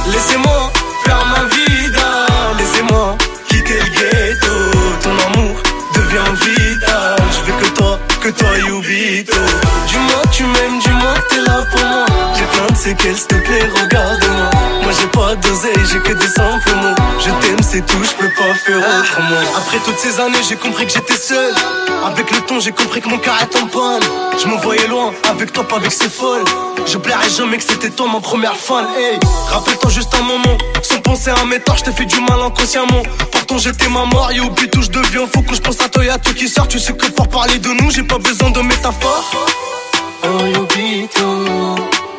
Laissez-moi faire ma vida, laissez-moi quitter le ghetto. Ton amour devient vital, je veux que toi Yubito. Dis-moi que tu m'aimes, dis-moi que t'es là pour moi. J'ai plein de séquelles, s'il te plaît, regarde-moi. Moi j'ai pas d'oseille, j'ai que des simples mots. Je t'aime, c'est tout, je peux pas faire autrement. Après toutes ces années, j'ai compris que j'étais seul. Avec le temps, j'ai compris que mon cœur est en panne. Je me voyais loin, avec toi, pas avec ces folles. Je plairais jamais que c'était toi ma première fan. Hey, rappelle-toi juste un moment. Sans penser à mes torts, je t'ai fait du mal inconsciemment. Pourtant j'étais ma mort, et au but où je deviens fou. Quand je pense à toi, y'a tout qui sort. Tu sais que pour parler de nous, j'ai pas besoin de métaphores. Oh Yubito.